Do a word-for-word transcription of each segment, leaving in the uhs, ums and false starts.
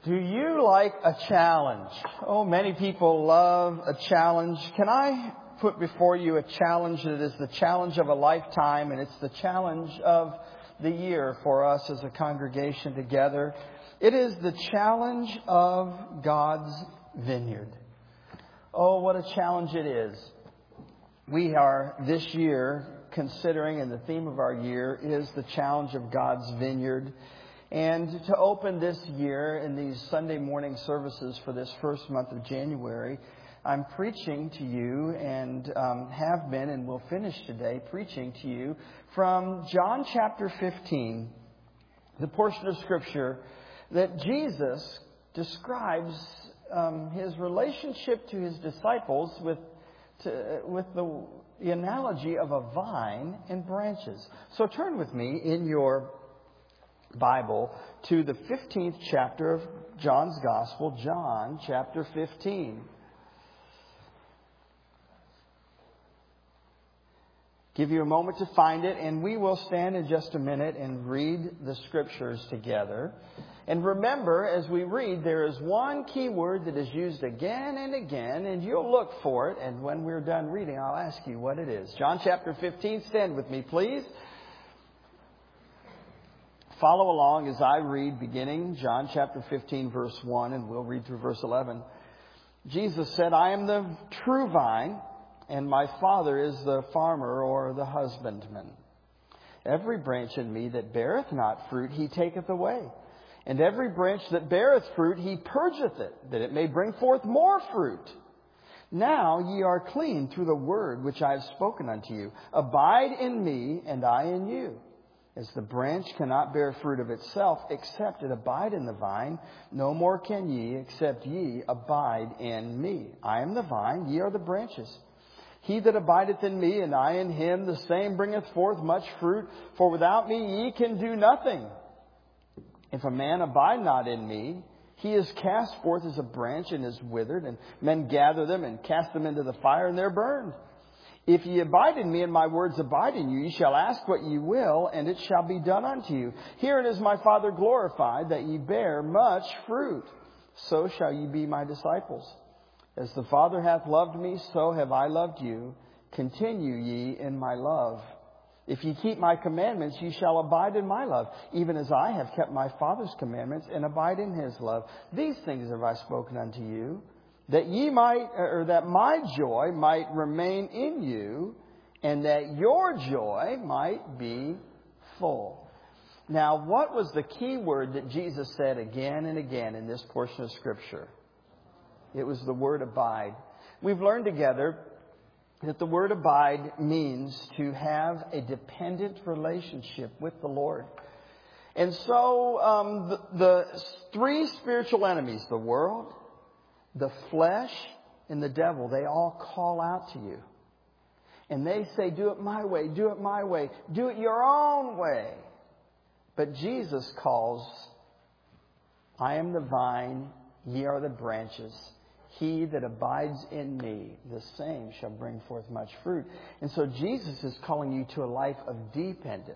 Do you like a challenge? Oh, many people love a challenge. Can I put before you a challenge that is the challenge of a lifetime, and it's the challenge of the year for us as a congregation together? It is the challenge of God's vineyard. Oh, what a challenge it is. We are this year considering, and the theme of our year is the challenge of God's vineyard. And to open this year in these Sunday morning services for this first month of January, I'm preaching to you and um, have been and will finish today preaching to you from John chapter fifteen, the portion of Scripture that Jesus describes um, his relationship to his disciples with, to, with the, the analogy of a vine and branches. So turn with me in your Bible to the fifteenth chapter of John's Gospel, John chapter fifteen. Give you a moment to find it, and we will stand in just a minute and read the Scriptures together. And remember, as we read, there is one key word that is used again and again, and you'll look for it, and when we're done reading, I'll ask you what it is. John chapter fifteen, stand with me, please. Follow along as I read, beginning John chapter fifteen, verse one, and we'll read through verse eleven. Jesus said, I am the true vine, and my Father is the farmer or the husbandman. Every branch in me that beareth not fruit, he taketh away. And every branch that beareth fruit, he purgeth it, that it may bring forth more fruit. Now ye are clean through the word which I have spoken unto you. Abide in me, and I in you. As the branch cannot bear fruit of itself, except it abide in the vine, no more can ye, except ye abide in me. I am the vine, ye are the branches. He that abideth in me, and I in him, the same bringeth forth much fruit. For without me ye can do nothing. If a man abide not in me, he is cast forth as a branch and is withered, and men gather them and cast them into the fire, and they're burned. If ye abide in me, and my words abide in you, ye shall ask what ye will, and it shall be done unto you. Herein is my Father glorified, that ye bear much fruit. So shall ye be my disciples. As the Father hath loved me, so have I loved you. Continue ye in my love. If ye keep my commandments, ye shall abide in my love, even as I have kept my Father's commandments, and abide in his love. These things have I spoken unto you, that ye might, or that my joy might remain in you, and that your joy might be full. Now, what was the key word that Jesus said again and again in this portion of Scripture? It was the word abide. We've learned together that the word abide means to have a dependent relationship with the Lord. And so um, the, the three spiritual enemies, the world, the flesh, and the devil, they all call out to you. And they say, do it my way, do it my way, do it your own way. But Jesus calls, I am the vine, ye are the branches. He that abides in me, the same shall bring forth much fruit. And so Jesus is calling you to a life of dependence.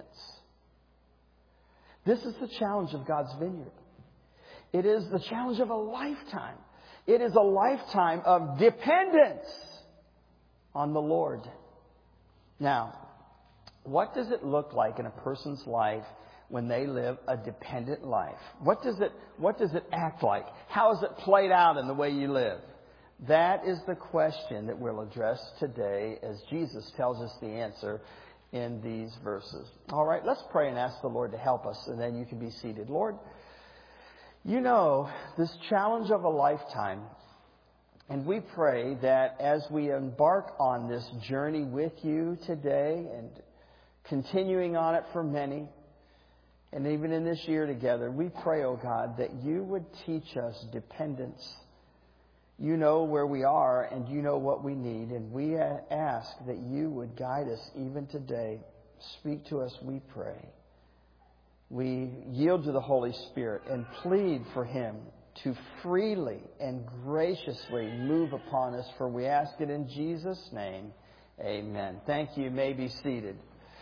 This is the challenge of God's vineyard. It is the challenge of a lifetime. It is a lifetime of dependence on the Lord. Now, what does it look like in a person's life when they live a dependent life? What does it, what does it act like? How is it played out in the way you live? That is the question that we'll address today as Jesus tells us the answer in these verses. All right, let's pray and ask the Lord to help us, and then you can be seated. Lord, you know this challenge of a lifetime, and we pray that as we embark on this journey with you today and continuing on it for many, and even in this year together, we pray, oh God, that you would teach us dependence. You know where we are and you know what we need. And we ask that you would guide us even today. Speak to us, we pray. We yield to the Holy Spirit and plead for him to freely and graciously move upon us. For we ask it in Jesus' name. Amen. Thank you. You may be seated.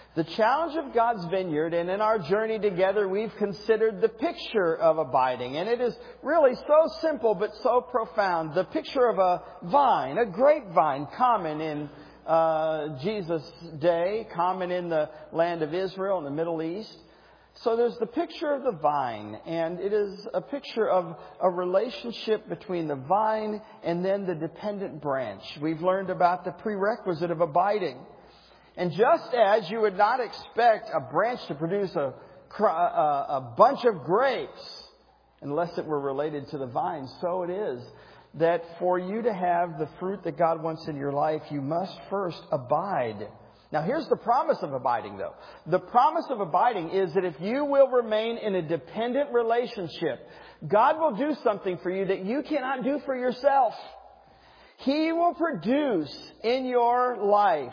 The challenge of God's vineyard, and in our journey together, we've considered the picture of abiding. And it is really so simple but so profound. The picture of a vine, a grapevine, common in uh, Jesus' day, common in the land of Israel in the Middle East. So there's the picture of the vine, and it is a picture of a relationship between the vine and then the dependent branch. We've learned about the prerequisite of abiding. And just as you would not expect a branch to produce a, a, a bunch of grapes unless it were related to the vine, so it is that for you to have the fruit that God wants in your life, you must first abide. Now, here's the promise of abiding, though. The promise of abiding is that if you will remain in a dependent relationship, God will do something for you that you cannot do for yourself. He will produce in your life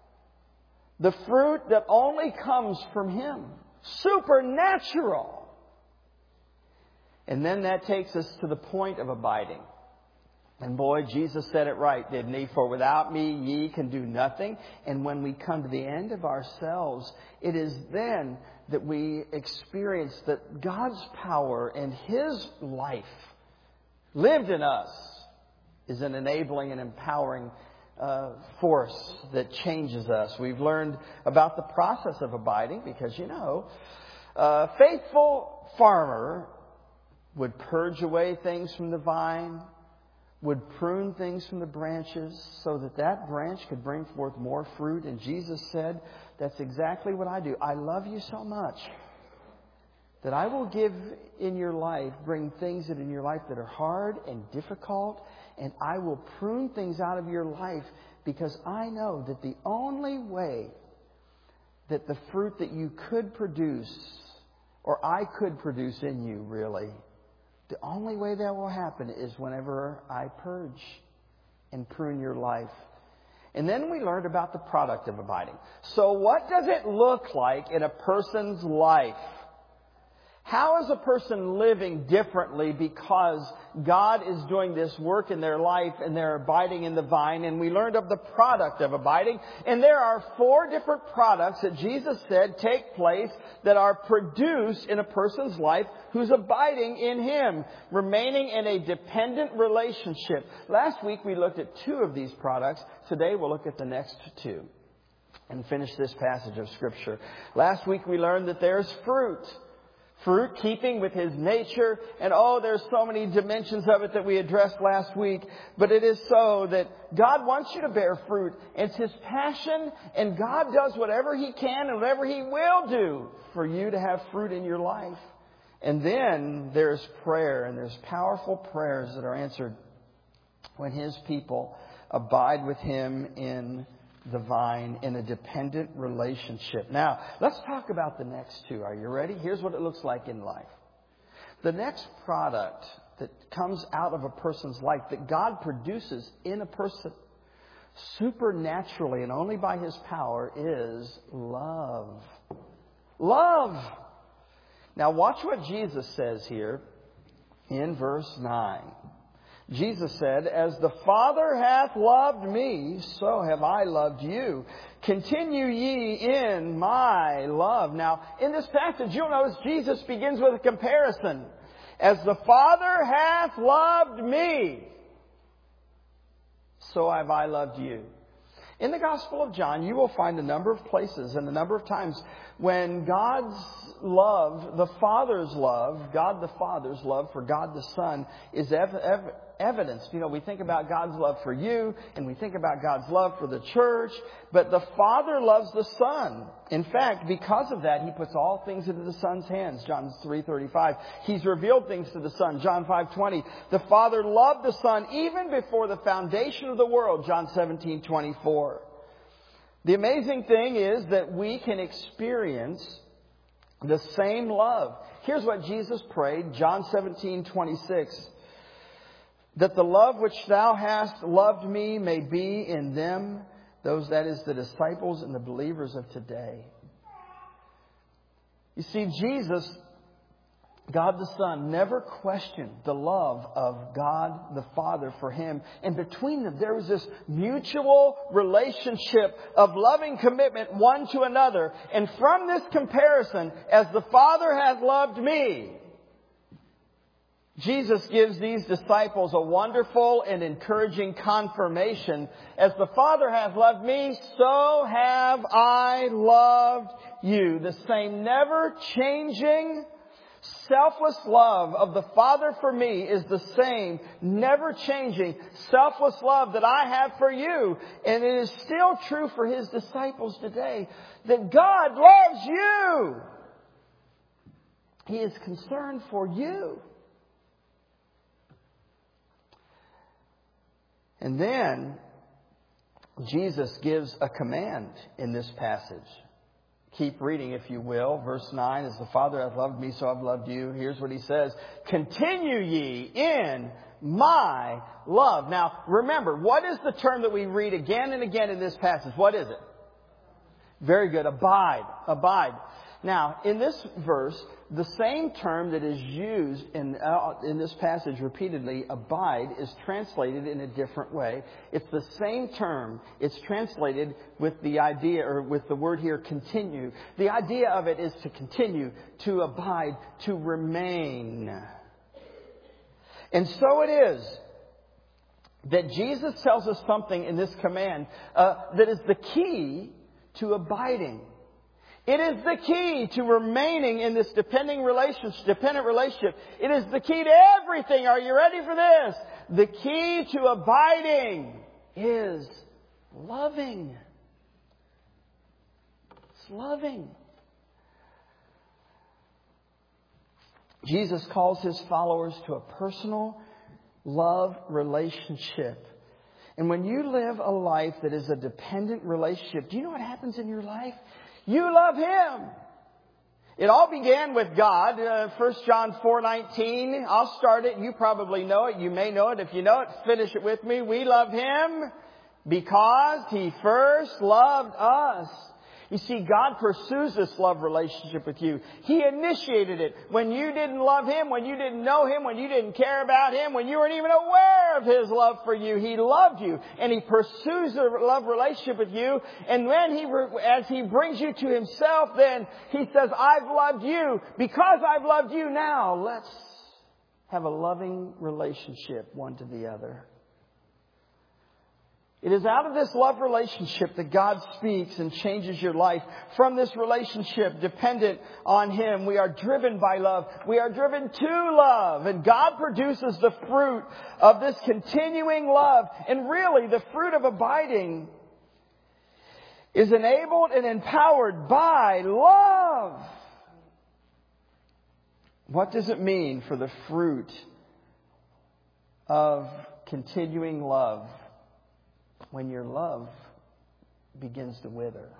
the fruit that only comes from Him. Supernatural. And then that takes us to the point of abiding. And boy, Jesus said it right, didn't He? For without me, ye can do nothing. And when we come to the end of ourselves, it is then that we experience that God's power and His life lived in us is an enabling and empowering Uh, force that changes us. We've learned about the process of abiding because, you know, a faithful farmer would purge away things from the vine, would prune things from the branches so that that branch could bring forth more fruit. And Jesus said, that's exactly what I do. I love you so much that I will give in your life, bring things that in your life that are hard and difficult, and I will prune things out of your life because I know that the only way that the fruit that you could produce, or I could produce in you really, the only way that will happen is whenever I purge and prune your life. And then we learned about the product of abiding. So what does it look like in a person's life? How is a person living differently because God is doing this work in their life and they're abiding in the vine? And we learned of the product of abiding. And there are four different products that Jesus said take place that are produced in a person's life who's abiding in Him, remaining in a dependent relationship. Last week we looked at two of these products. Today we'll look at the next two and finish this passage of Scripture. Last week we learned that there's fruit. Fruit keeping with His nature. And oh, there's so many dimensions of it that we addressed last week. But it is so that God wants you to bear fruit. It's His passion. And God does whatever He can and whatever He will do for you to have fruit in your life. And then there's prayer. And there's powerful prayers that are answered when His people abide with Him in the vine, in a dependent relationship. Now, let's talk about the next two. Are you ready? Here's what it looks like in life. The next product that comes out of a person's life that God produces in a person supernaturally and only by His power is love. Love! Now, watch what Jesus says here in verse nine. Jesus said, as the Father hath loved me, so have I loved you. Continue ye in my love. Now, in this passage, you'll notice Jesus begins with a comparison. As the Father hath loved me, so have I loved you. In the Gospel of John, you will find a number of places and a number of times when God's love, the Father's love, God the Father's love for God the Son is ev- ev- evidenced. You know, we think about God's love for you and we think about God's love for the church, but the Father loves the Son. In fact, because of that, He puts all things into the Son's hands. John three thirty-five. He's revealed things to the Son. John five twenty. The Father loved the Son even before the foundation of the world. John seventeen twenty-four. The amazing thing is that we can experience the same love. Here's what Jesus prayed, John seventeen twenty-six. That the love which thou hast loved me may be in them, those, that is, the disciples and the believers of today. You see, Jesus God the Son never questioned the love of God the Father for Him. And between them, there was this mutual relationship of loving commitment one to another. And from this comparison, as the Father has loved me, Jesus gives these disciples a wonderful and encouraging confirmation. As the Father has loved me, so have I loved you. The same never changing, selfless love of the Father for me is the same, never changing, selfless love that I have for you. And it is still true for His disciples today that God loves you. He is concerned for you. And then Jesus gives a command in this passage. Keep reading, if you will. Verse nine, as the Father hath loved me, so I've loved you. Here's what He says. Continue ye in my love. Now, remember, what is the term that we read again and again in this passage? What is it? Very good. Abide. Abide. Now, in this verse, the same term that is used in uh, in this passage repeatedly, abide, is translated in a different way. It's the same term. It's translated with the idea, or with the word here, continue. The idea of it is to continue, to abide, to remain. And so it is that Jesus tells us something in this command uh, that is the key to abiding. It is the key to remaining in this depending relationship, dependent relationship. It is the key to everything. Are you ready for this? The key to abiding is loving. It's loving. Jesus calls His followers to a personal love relationship. And when you live a life that is a dependent relationship, do you know what happens in your life? You love Him. It all began with God. Uh, First John four nineteen. I'll start it. You probably know it. You may know it. If you know it, finish it with me. We love Him because He first loved us. You see, God pursues this love relationship with you. He initiated it when you didn't love Him, when you didn't know Him, when you didn't care about Him, when you weren't even aware of His love for you. He loved you, and He pursues a love relationship with you. And when He, as He brings you to Himself, then He says, I've loved you. Because I've loved you, now let's have a loving relationship one to the other. It is out of this love relationship that God speaks and changes your life. From this relationship dependent on Him, we are driven by love. We are driven to love. And God produces the fruit of this continuing love. And really, the fruit of abiding is enabled and empowered by love. What does it mean for the fruit of continuing love when your love begins to wither?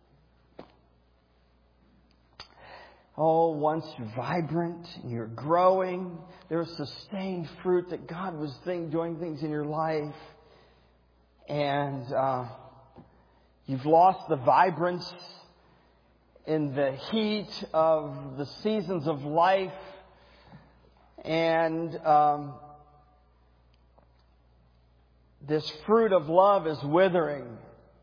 Oh, once vibrant, you're growing, there's sustained fruit that God was thing, doing things in your life, and uh, you've lost the vibrance in the heat of the seasons of life, and um, this fruit of love is withering.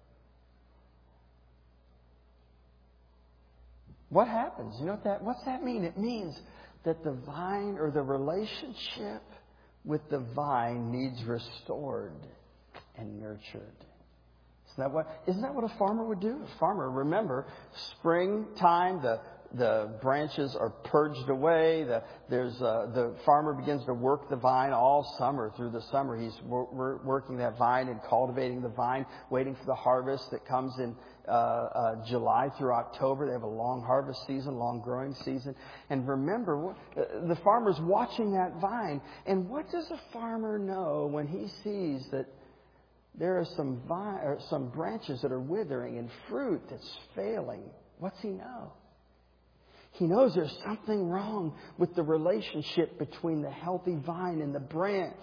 What happens? You know what that, what's that mean? It means that the vine or the relationship with the vine needs restored and nurtured. Isn't that what, isn't that what a farmer would do? A farmer, remember, springtime, the The branches are purged away. The, there's uh, the farmer begins to work the vine all summer. Through the summer, he's wor- wor- working that vine and cultivating the vine, waiting for the harvest that comes in uh, uh, July through October. They have a long harvest season, long growing season. And remember, the farmer's watching that vine. And what does a farmer know when he sees that there are some vine, or some branches that are withering and fruit that's failing? What's he know? He knows there's something wrong with the relationship between the healthy vine and the branch.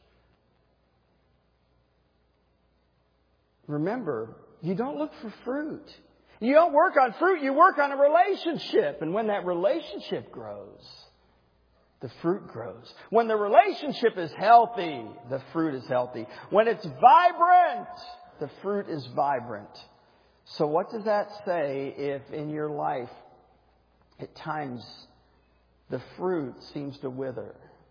Remember, you don't look for fruit. You don't work on fruit, you work on a relationship. And when that relationship grows, the fruit grows. When the relationship is healthy, the fruit is healthy. When it's vibrant, the fruit is vibrant. So what does that say if in your life, at times, the fruit seems to wither?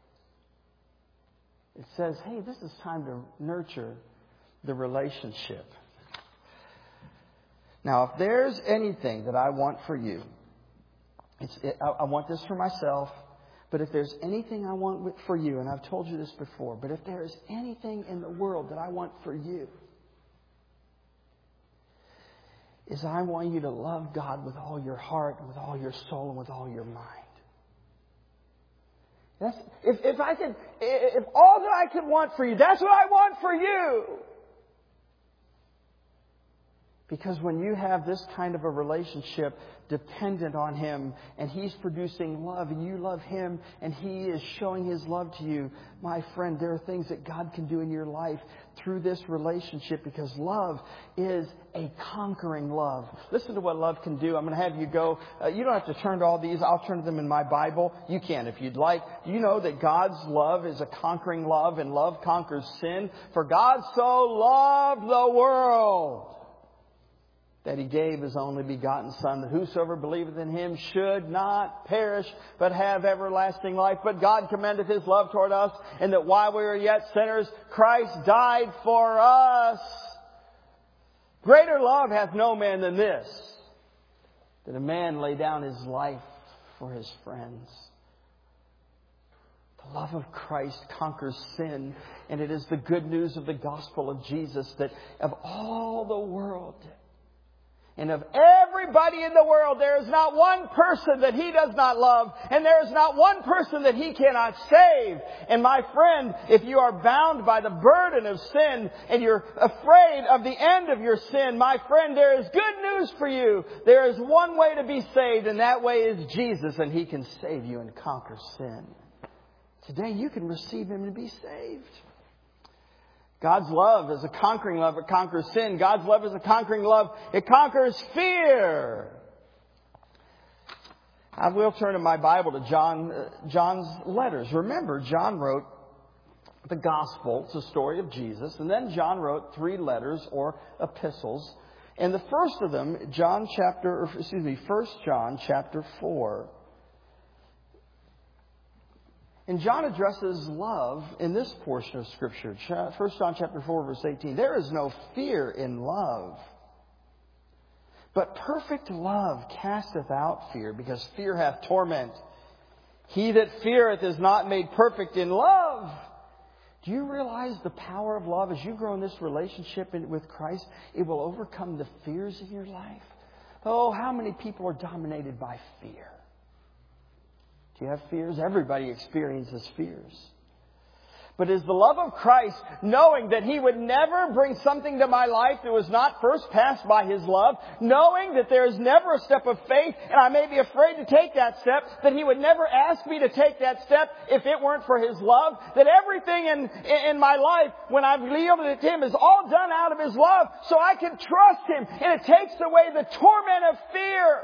It says, hey, this is time to nurture the relationship. Now, if there's anything that I want for you, it's, it, I, I want this for myself, but if there's anything I want for you, and I've told you this before, but if there is anything in the world that I want for you, is I want you to love God with all your heart, with all your soul, and with all your mind. That's, if, if I could, if all that I could want for you, that's what I want for you. Because when you have this kind of a relationship dependent on Him, and He's producing love, and you love Him, and He is showing His love to you, my friend, there are things that God can do in your life through this relationship, because love is a conquering love. Listen to what love can do. I'm going to have you go. Uh, you don't have to turn to all these. I'll turn to them in my Bible. You can if you'd like. Do you know that God's love is a conquering love, and love conquers sin? For God so loved the world that He gave His only begotten Son, that whosoever believeth in Him should not perish, but have everlasting life. But God commendeth His love toward us, and that while we were yet sinners, Christ died for us. Greater love hath no man than this, that a man lay down his life for his friends. The love of Christ conquers sin, and it is the good news of the gospel of Jesus that of all the world, and of everybody in the world, there is not one person that He does not love, and there is not one person that He cannot save. And my friend, if you are bound by the burden of sin, and you're afraid of the end of your sin, my friend, there is good news for you. There is one way to be saved, and that way is Jesus, and He can save you and conquer sin. Today you can receive Him and be saved. God's love is a conquering love. It conquers sin. God's love is a conquering love. It conquers fear. I will turn in my Bible to John, uh, John's letters. Remember, John wrote the gospel. It's the story of Jesus. And then John wrote three letters or epistles. And the first of them, John chapter, or excuse me, First John chapter four. And John addresses love in this portion of Scripture. First John chapter four, verse eighteen. There is no fear in love, but perfect love casteth out fear, because fear hath torment. He that feareth is not made perfect in love. Do you realize the power of love as you grow in this relationship with Christ? It will overcome the fears of your life. Oh, how many people are dominated by fear? Do you have fears? Everybody experiences fears. But is the love of Christ, knowing that He would never bring something to my life that was not first passed by His love, knowing that there is never a step of faith, and I may be afraid to take that step, that He would never ask me to take that step if it weren't for His love, that everything in, in my life, when I've yielded it to Him, is all done out of His love, so I can trust Him, and it takes away the torment of fear.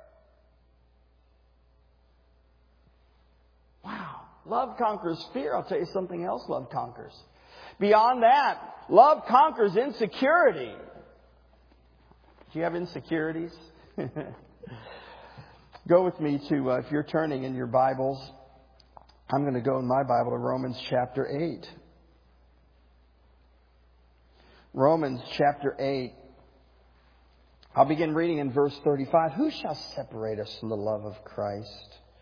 Wow. Love conquers fear. I'll tell you something else love conquers. Beyond that, love conquers insecurity. Do you have insecurities? Go with me to, uh, if you're turning in your Bibles, I'm going to go in my Bible to Romans chapter eight. Romans chapter eight. I'll begin reading in verse thirty-five. Who shall separate us from the love of Christ?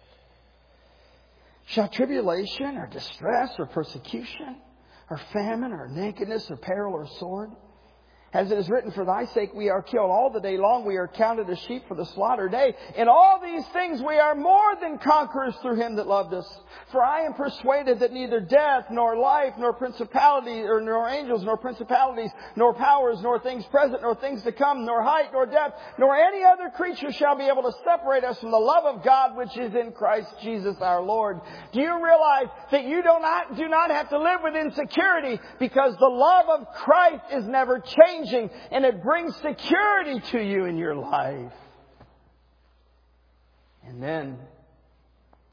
Shall tribulation or distress or persecution or famine or nakedness or peril or sword? As it is written, for thy sake we are killed all the day long. We are counted as sheep for the slaughter day. In all these things we are more than conquerors through Him that loved us. For I am persuaded that neither death, nor life, nor principality, or nor angels, nor principalities, nor powers, nor things present, nor things to come, nor height, nor depth, nor any other creature shall be able to separate us from the love of God which is in Christ Jesus our Lord. Do you realize that you do not, do not have to live with insecurity, because the love of Christ is never changing, and it brings security to you in your life? And then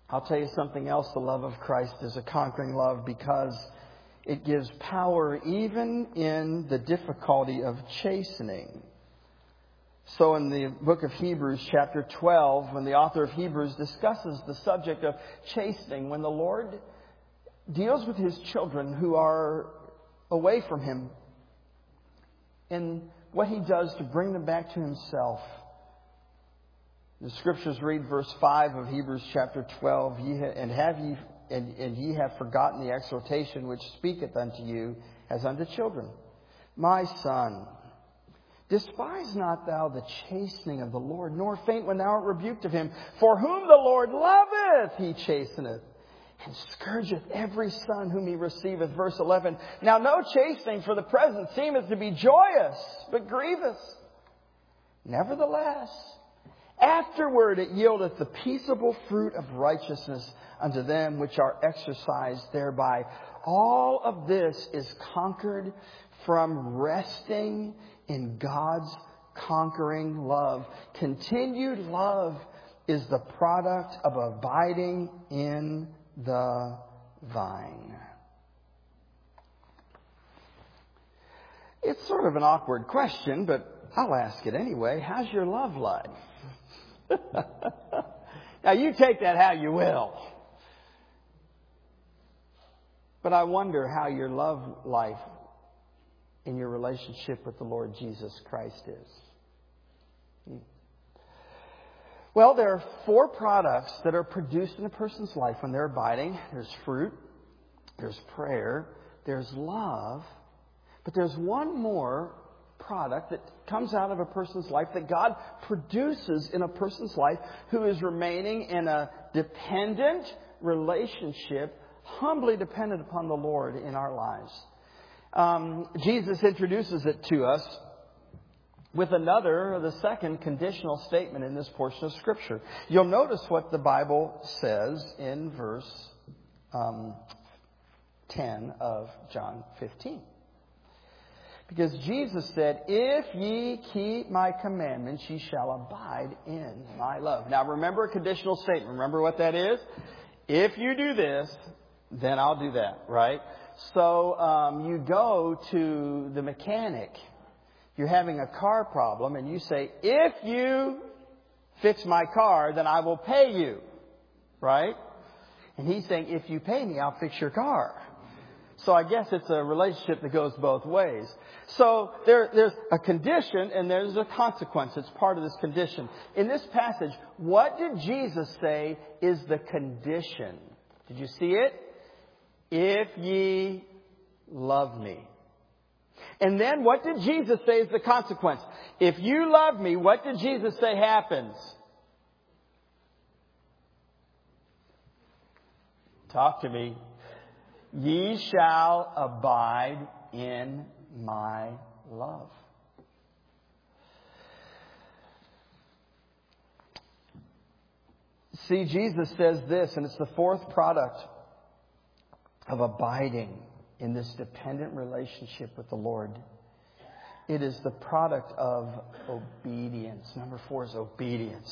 I'll tell you something else. The love of Christ is a conquering love because it gives power even in the difficulty of chastening. So in the book of Hebrews chapter twelve, when the author of Hebrews discusses the subject of chastening, when the Lord deals with His children who are away from Him and what He does to bring them back to Himself. The Scriptures read verse five of Hebrews chapter twelve, ye ha- and have ye and, and ye have forgotten the exhortation which speaketh unto you as unto children. My son, despise not thou the chastening of the Lord, nor faint when thou art rebuked of Him. For whom the Lord loveth, He chasteneth, and scourgeth every son whom He receiveth. Verse eleven, now no chastening for the present seemeth to be joyous, but grievous. Nevertheless, afterward it yieldeth the peaceable fruit of righteousness unto them which are exercised thereby. All of this is conquered from resting in God's conquering love. Continued love is the product of abiding in the vine. It's sort of an awkward question, but I'll ask it anyway. How's your love life? Now, you take that how you will. But I wonder how your love life in your relationship with the Lord Jesus Christ is. Well, there are four products that are produced in a person's life when they're abiding. There's fruit, there's prayer, there's love, but there's one more product that comes out of a person's life that God produces in a person's life who is remaining in a dependent relationship, humbly dependent upon the Lord in our lives. Um, Jesus introduces it to us with another, the second conditional statement in this portion of Scripture. You'll notice what the Bible says in verse um, ten of John fifteen. Because Jesus said, if ye keep my commandments, ye shall abide in my love. Now remember a conditional statement. Remember what that is? If you do this, then I'll do that, right? So um, you go to the mechanic. You're having a car problem and you say, if you fix my car, then I will pay you, right? And he's saying, if you pay me, I'll fix your car. So I guess it's a relationship that goes both ways. So there, there's a condition and there's a consequence. It's part of this condition. In this passage, what did Jesus say is the condition? Did you see it? If ye love me. And then what did Jesus say is the consequence? If you love me, what did Jesus say happens? Talk to me. Ye shall abide in my love. See, Jesus says this, and it's the fourth product of abiding in this dependent relationship with the Lord. It is the product of obedience. Number four is obedience.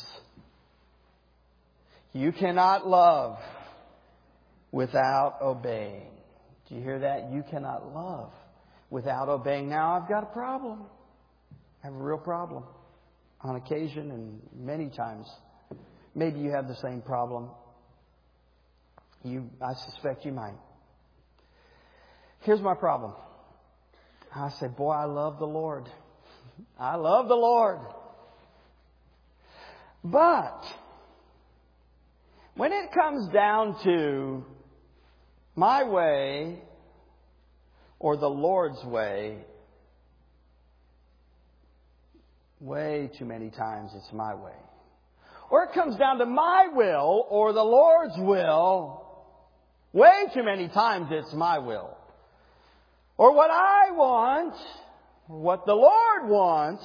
You cannot love without obeying. Do you hear that? You cannot love without obeying. Now, I've got a problem. I have a real problem on occasion and many times. Maybe you have the same problem. You, I suspect you might. Here's my problem. I say, boy, I love the Lord. I love the Lord. But when it comes down to my way or the Lord's way, way too many times it's my way. Or it comes down to my will or the Lord's will, way too many times it's my will. Or what I want, or what the Lord wants,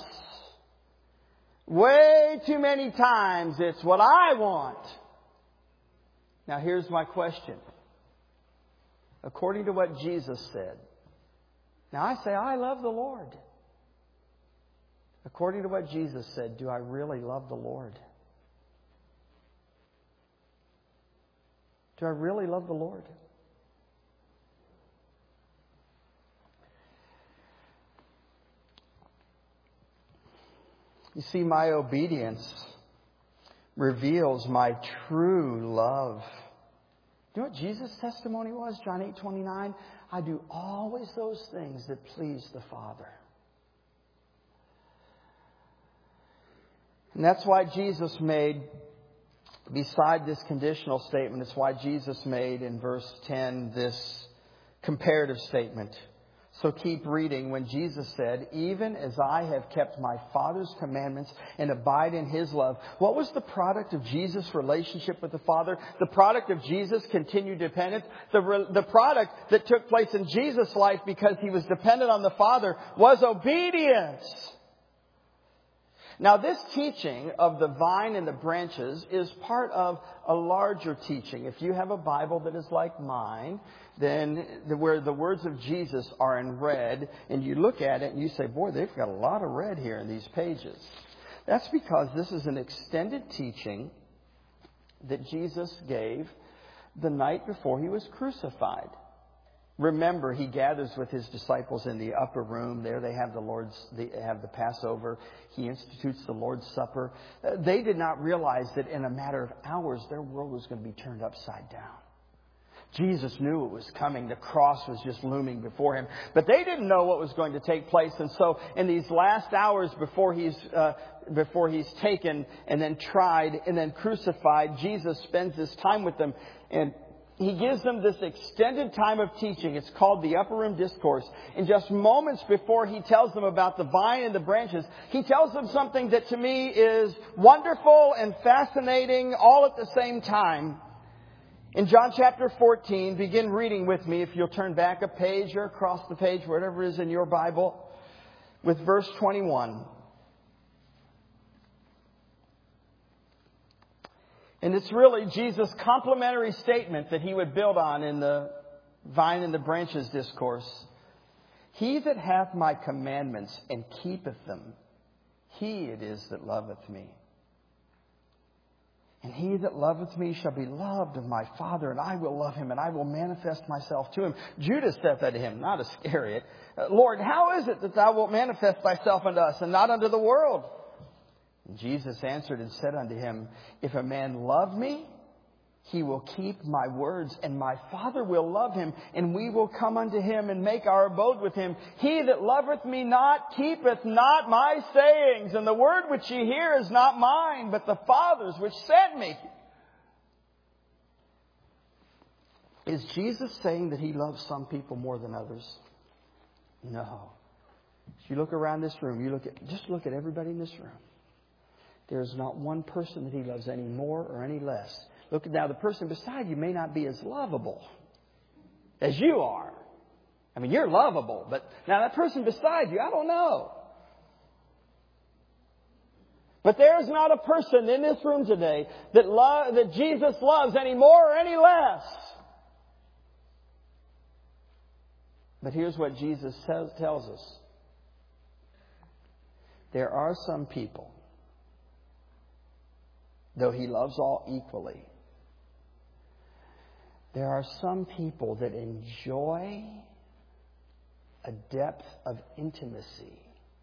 way too many times it's what I want. Now here's my question. According to what Jesus said. Now I say, I love the Lord. According to what Jesus said, do I really love the Lord? Do I really love the Lord? You see, my obedience reveals my true love. You know what Jesus' testimony was? John eight twenty-nine. I do always those things that please the Father. And that's why Jesus made, beside this conditional statement, it's why Jesus made in verse ten this comparative statement. So keep reading. When Jesus said, even as I have kept my Father's commandments and abide in His love. What was the product of Jesus' relationship with the Father? The product of Jesus' continued dependence. The, re- the product that took place in Jesus' life because He was dependent on the Father was obedience. Now, this teaching of the vine and the branches is part of a larger teaching. If you have a Bible that is like mine, then where the words of Jesus are in red, and you look at it and you say, boy, they've got a lot of red here in these pages. That's because this is an extended teaching that Jesus gave the night before He was crucified. Remember, He gathers with His disciples in the upper room. There they have the Lord's, they have the Passover. He institutes the Lord's Supper. They did not realize that in a matter of hours, their world was going to be turned upside down. Jesus knew it was coming. The cross was just looming before Him. But they didn't know what was going to take place. And so in these last hours before He's, uh, before He's taken and then tried and then crucified, Jesus spends this time with them. And He gives them this extended time of teaching. It's called the Upper Room Discourse. And just moments before He tells them about the vine and the branches, He tells them something that to me is wonderful and fascinating all at the same time. In John chapter fourteen, begin reading with me if you'll turn back a page or across the page, whatever it is in your Bible, with verse twenty-one. And it's really Jesus' complimentary statement that He would build on in the vine and the branches discourse. He that hath my commandments and keepeth them, he it is that loveth me. And he that loveth me shall be loved of my Father, and I will love him, and I will manifest myself to him. Judas said that to Him, not Iscariot. Lord, how is it that thou wilt manifest thyself unto us, and not unto the world? And Jesus answered and said unto him, if a man love me, he will keep my words, and my Father will love him, and we will come unto him and make our abode with him. He that loveth me not keepeth not my sayings, and the word which ye hear is not mine, but the Father's which sent me. Is Jesus saying that He loves some people more than others? No. If you look around this room, you look at just look at everybody in this room. There's not one person that He loves any more or any less. Look, now the person beside you may not be as lovable as you are. I mean, you're lovable, but now that person beside you, I don't know. But there's not a person in this room today that lo- that Jesus loves any more or any less. But here's what Jesus says, tells us. There are some people, though He loves all equally, there are some people that enjoy a depth of intimacy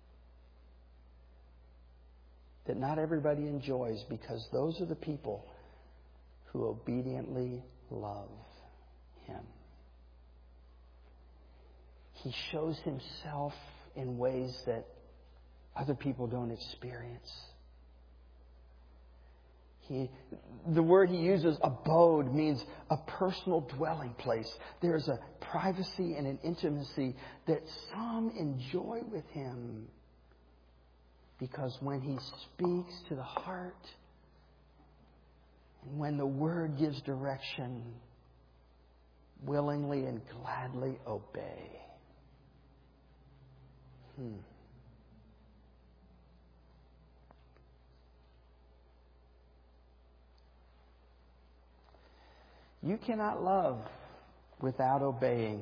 that not everybody enjoys, because those are the people who obediently love Him. He shows Himself in ways that other people don't experience. He, the word He uses, abode, means a personal dwelling place. There's a privacy and an intimacy that some enjoy with Him. Because when He speaks to the heart, and when the Word gives direction, willingly and gladly obey. Hmm. You cannot love without obeying.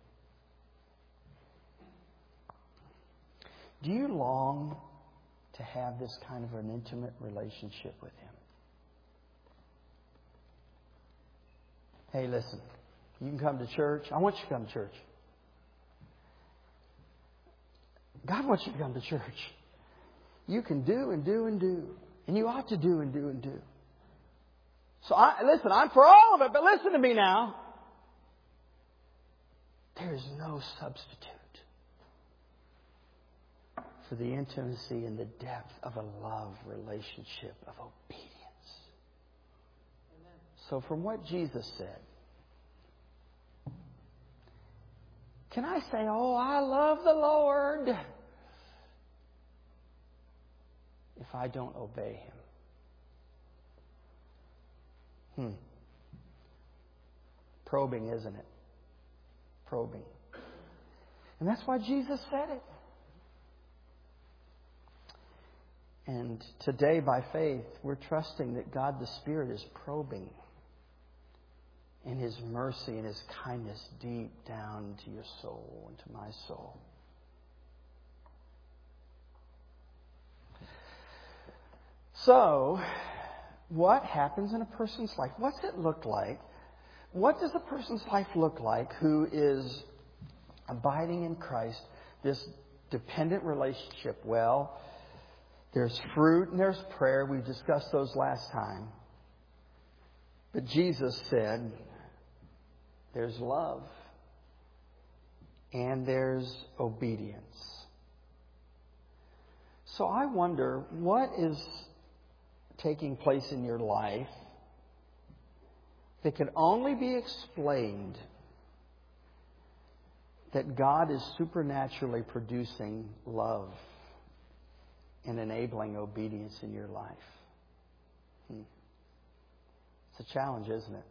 Do you long to have this kind of an intimate relationship with Him? Hey, listen, you can come to church. I want you to come to church. God wants you to come to church. You can do and do and do. And you ought to do and do and do. So I, listen, I'm for all of it, but listen to me now. There is no substitute for the intimacy and the depth of a love relationship of obedience. So from what Jesus said, can I say, oh, I love the Lord, if I don't obey Him? Hmm. Probing, isn't it? Probing. And that's why Jesus said it. And today, by faith, we're trusting that God the Spirit is probing in His mercy and His kindness deep down to your soul and to my soul. So, what happens in a person's life? What's it look like? What does a person's life look like who is abiding in Christ, this dependent relationship? Well, there's fruit and there's prayer. We discussed those last time. But Jesus said there's love and there's obedience. So I wonder, what is taking place in your life that can only be explained that God is supernaturally producing love and enabling obedience in your life? Hmm. It's a challenge, isn't it?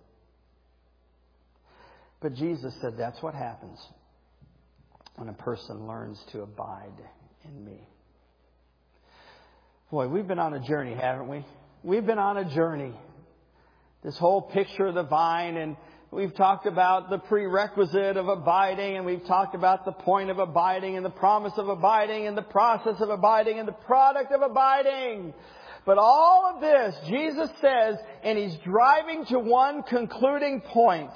But Jesus said that's what happens when a person learns to abide in me. Boy, we've been on a journey, haven't we? We've been on a journey. This whole picture of the vine, and we've talked about the prerequisite of abiding, and we've talked about the point of abiding, and the promise of abiding, and the process of abiding, and the product of abiding. But all of this, Jesus says, and He's driving to one concluding point.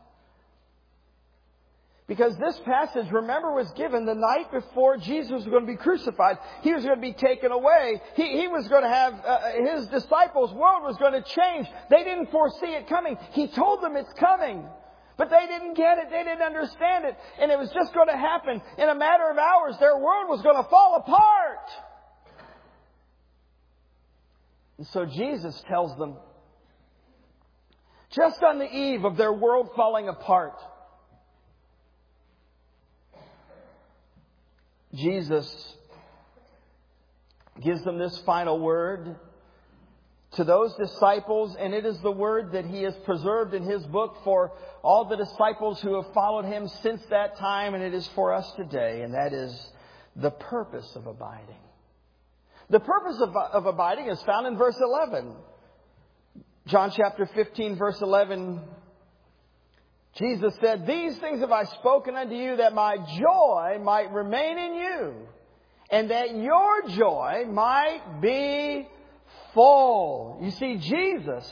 Because this passage, remember, was given the night before Jesus was going to be crucified. He was going to be taken away. He, he was going to have, uh, His disciples' world was going to change. They didn't foresee it coming. He told them it's coming. But they didn't get it. They didn't understand it. And it was just going to happen. In a matter of hours, their world was going to fall apart. And so Jesus tells them, just on the eve of their world falling apart, Jesus gives them this final word to those disciples, and it is the word that He has preserved in His book for all the disciples who have followed Him since that time, and it is for us today, and that is the purpose of abiding. The purpose of, of abiding is found in verse eleven. John chapter fifteen, verse eleven. Jesus said, "These things have I spoken unto you, that my joy might remain in you, and that your joy might be full." You see, Jesus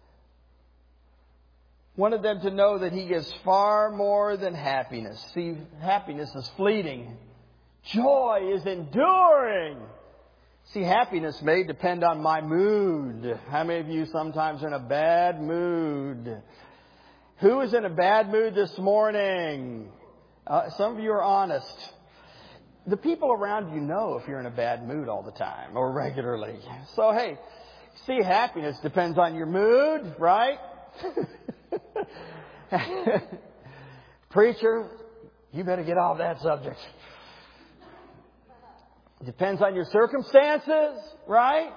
wanted them to know that He gives far more than happiness. See, happiness is fleeting. Joy is enduring. See, happiness may depend on my mood. How many of you sometimes are in a bad mood? Who is in a bad mood this morning? Uh, some of you are honest. The people around you know if you're in a bad mood all the time or regularly. So, hey, see, happiness depends on your mood, right? Preacher, you better get off that subject. It depends on your circumstances, right?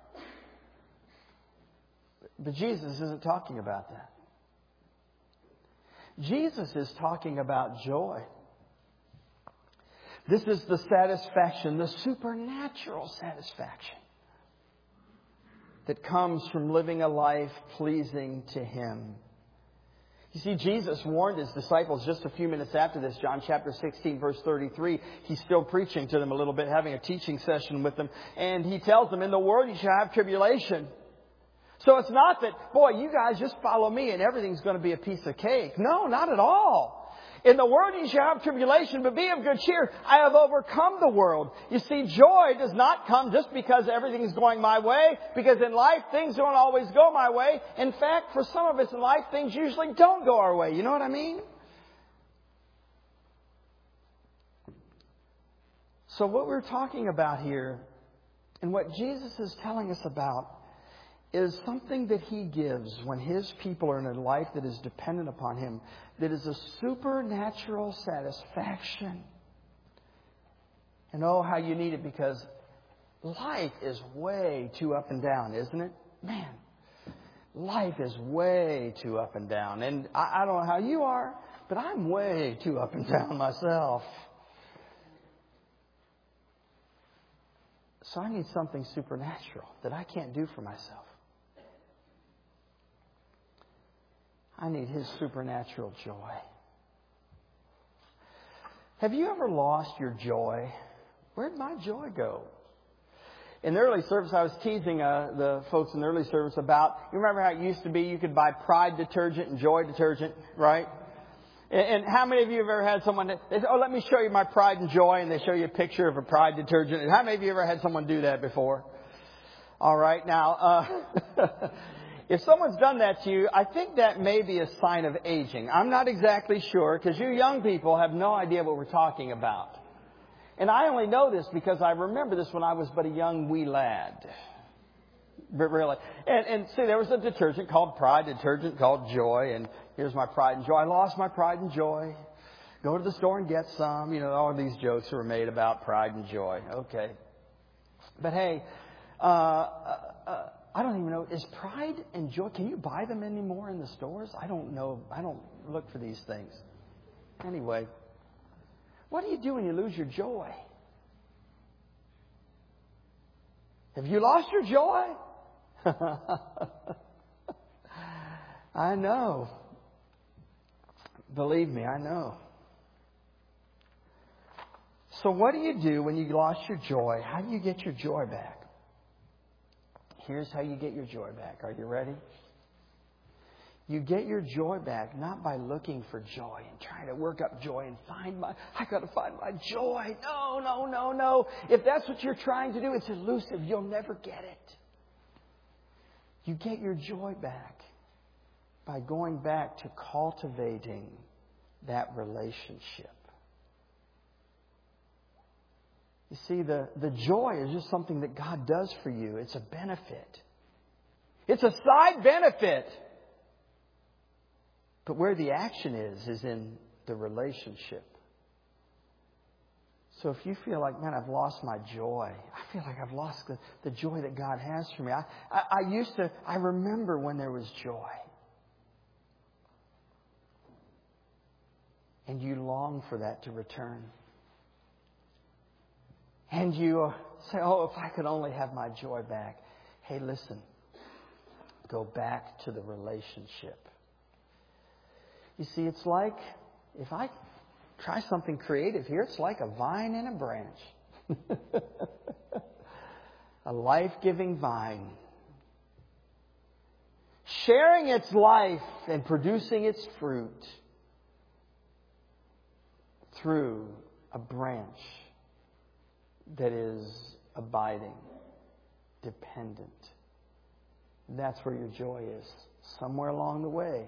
But Jesus isn't talking about that. Jesus is talking about joy. This is the satisfaction, the supernatural satisfaction that comes from living a life pleasing to Him. You see, Jesus warned His disciples just a few minutes after this, John chapter sixteen, verse thirty-three. He's still preaching to them a little bit, having a teaching session with them. And He tells them, in the world you shall have tribulation. So it's not that, boy, you guys just follow me and everything's going to be a piece of cake. No, not at all. In the world you shall have tribulation, but be of good cheer. I have overcome the world. You see, joy does not come just because everything's going my way. Because in life, things don't always go my way. In fact, for some of us in life, things usually don't go our way. You know what I mean? So what we're talking about here, and what Jesus is telling us about, is something that He gives when His people are in a life that is dependent upon Him, that is a supernatural satisfaction. And oh, how you need it, because life is way too up and down, isn't it? Man, life is way too up and down. And I, I don't know how you are, but I'm way too up and down myself. So I need something supernatural that I can't do for myself. I need His supernatural joy. Have you ever lost your joy? Where'd my joy go? In the early service, I was teasing uh, the folks in the early service about, you remember how it used to be you could buy Pride detergent and Joy detergent, right? And, and how many of you have ever had someone that, they say, oh, let me show you my Pride and Joy, and they show you a picture of a Pride detergent. And how many of you ever had someone do that before? All right, now, uh, if someone's done that to you, I think that may be a sign of aging. I'm not exactly sure, because you young people have no idea what we're talking about. And I only know this because I remember this when I was but a young wee lad. But really. And, and see, there was a detergent called Pride, detergent called Joy, and here's my Pride and Joy. I lost my Pride and Joy. Go to the store and get some. You know, all these jokes were made about Pride and Joy. Okay. But hey, uh, uh, uh I don't even know. Is Pride and Joy, can you buy them anymore in the stores? I don't know. I don't look for these things. Anyway, what do you do when you lose your joy? Have you lost your joy? I know. Believe me, I know. So what do you do when you lost your joy? How do you get your joy back? Here's how you get your joy back. Are you ready? You get your joy back not by looking for joy and trying to work up joy and find my, I got to find my joy. No, no, no, no. If that's what you're trying to do, it's elusive. You'll never get it. You get your joy back by going back to cultivating that relationship. You see, the, the joy is just something that God does for you. It's a benefit. It's a side benefit. But where the action is, is in the relationship. So if you feel like, man, I've lost my joy. I feel like I've lost the, the joy that God has for me. I, I, I used to, I remember when there was joy. And you long for that to return. And you say, oh, if I could only have my joy back. Hey, listen. Go back to the relationship. You see, it's like, if I try something creative here, it's like a vine and a branch. A life-giving vine. Sharing its life and producing its fruit through a branch that is abiding, dependent. That's where your joy is. Somewhere along the way.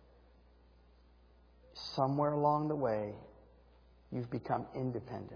Somewhere along the way, you've become independent.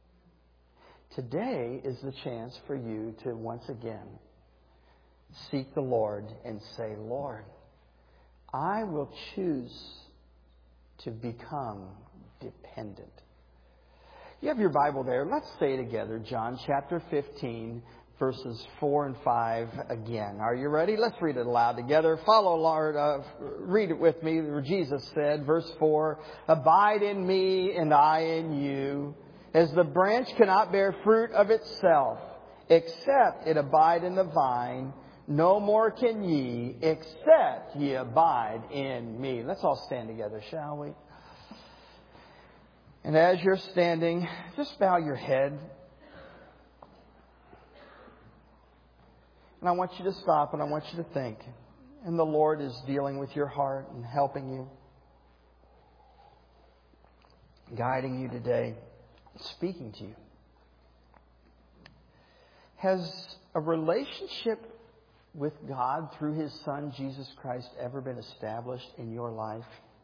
Today is the chance for you to once again seek the Lord and say, Lord, I will choose to become dependent. You have your Bible there. Let's say together, John chapter fifteen, verses four and five again. Are you ready? Let's read it aloud together. Follow, Lord. Uh, read it with me. Jesus said, verse four, abide in me and I in you. As the branch cannot bear fruit of itself, except it abide in the vine, no more can ye, except ye abide in me. Let's all stand together, shall we? And as you're standing, just bow your head. And I want you to stop and I want you to think. And the Lord is dealing with your heart and helping you, guiding you today, speaking to you. Has a relationship with God through His Son, Jesus Christ, ever been established in your life?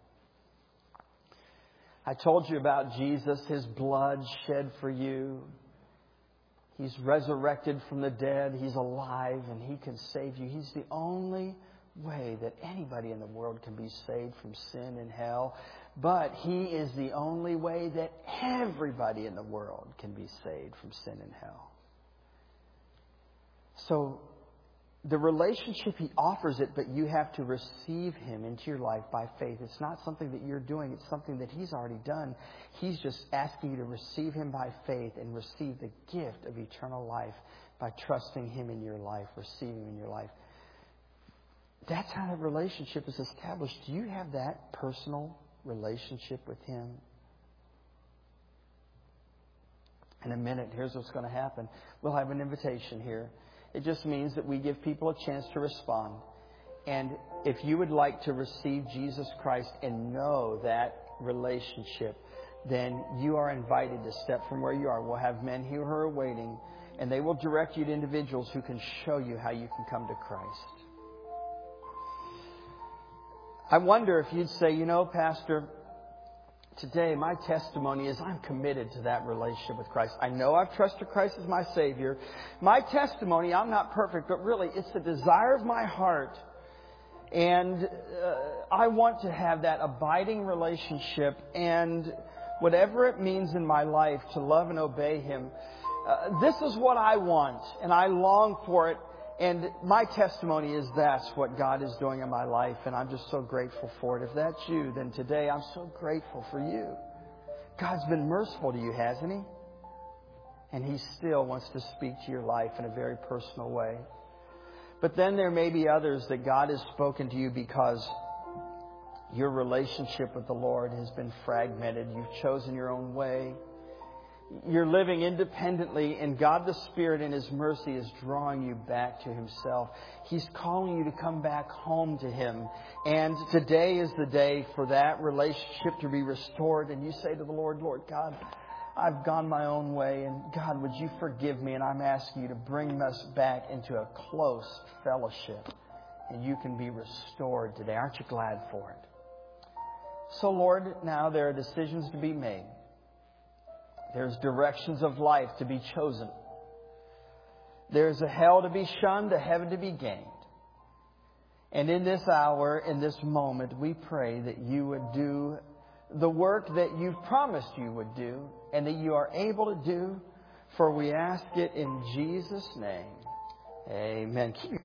I told you about Jesus, His blood shed for you. He's resurrected from the dead. He's alive and He can save you. He's the only way that anybody in the world can be saved from sin and hell. But He is the only way that everybody in the world can be saved from sin and hell. So the relationship, He offers it, but you have to receive Him into your life by faith. It's not something that you're doing. It's something that He's already done. He's just asking you to receive Him by faith and receive the gift of eternal life by trusting Him in your life, receiving Him in your life. That's how the relationship is established. Do you have that personal relationship with Him? In a minute, here's what's going to happen. We'll have an invitation here. It just means that we give people a chance to respond. And if you would like to receive Jesus Christ and know that relationship, then you are invited to step from where you are. We'll have men here who are waiting, and they will direct you to individuals who can show you how you can come to Christ. I wonder if you'd say, you know, Pastor, today my testimony is I'm committed to that relationship with Christ. I know I've trusted Christ as my Savior. My testimony, I'm not perfect, but really it's the desire of my heart. And uh, I want to have that abiding relationship, and whatever it means in my life to love and obey Him. Uh, this is what I want, and I long for it. And my testimony is that's what God is doing in my life, and I'm just so grateful for it. If that's you, then today I'm so grateful for you. God's been merciful to you, hasn't He? And He still wants to speak to your life in a very personal way. But then there may be others that God has spoken to you because your relationship with the Lord has been fragmented. You've chosen your own way. You're living independently, and God the Spirit in His mercy is drawing you back to Himself. He's calling you to come back home to Him. And today is the day for that relationship to be restored. And you say to the Lord, Lord God, I've gone my own way, and God, would you forgive me? And I'm asking you to bring us back into a close fellowship, and you can be restored today. Aren't you glad for it? So, Lord, now there are decisions to be made. There's directions of life to be chosen. There's a hell to be shunned, a heaven to be gained. And in this hour, in this moment, we pray that you would do the work that you've promised you would do and that you are able to do. For we ask it in Jesus' name. Amen. Keep